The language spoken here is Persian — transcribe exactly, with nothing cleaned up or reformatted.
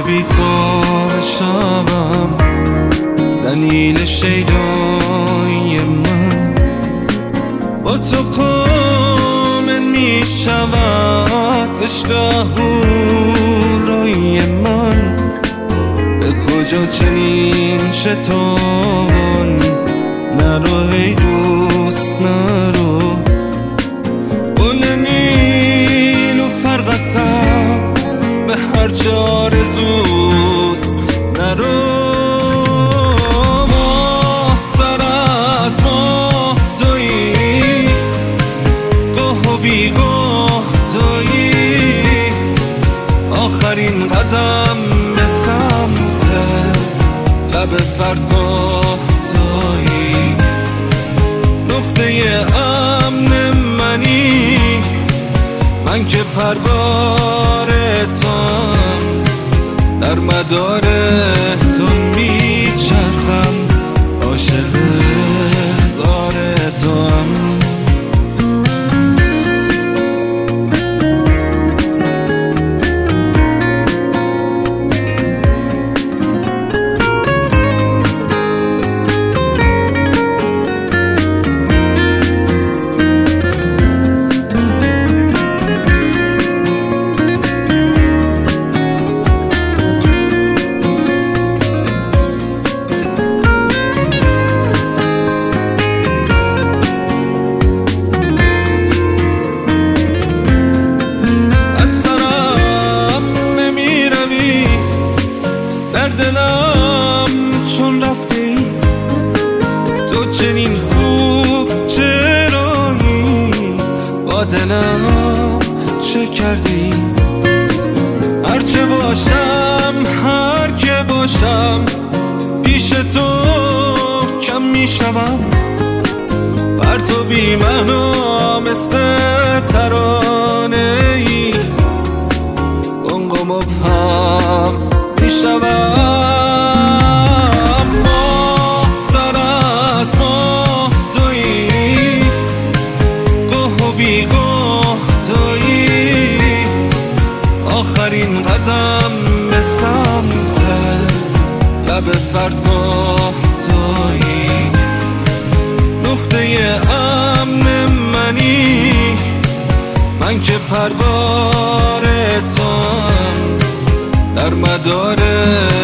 بی تو بشم دلیل شیدایی من، با تو کامل می شود عشق اهورایی من. به کجا چنین شتان نرو ای دوست نرو، گل نیل و فرق قسم به هر چه آرزوست نرو. ماه‌تر از ماه تویی، گاه و بیگاه تویی، آخرین قدم به سمت لب پرتگاه تویی، نقطه امن منی، من که پرگار توام، در مدار تو میچرخم، عاشق دار توام. دلم چون رفتی تو چنین خوب چرایی، با دلم چه کردی؟ هرچه باشم هر که باشم پیش تو کم میشوم، بر تو بی معنا مثل ترانه ای گنگ و مبهم میشوم. ماه‌تر از ماه تویی، گاه و بیگاه تویی، آخرین قدم به سمت لب پرتگاه تویی، نقطه امن منی، من که پرگار توام، در مدار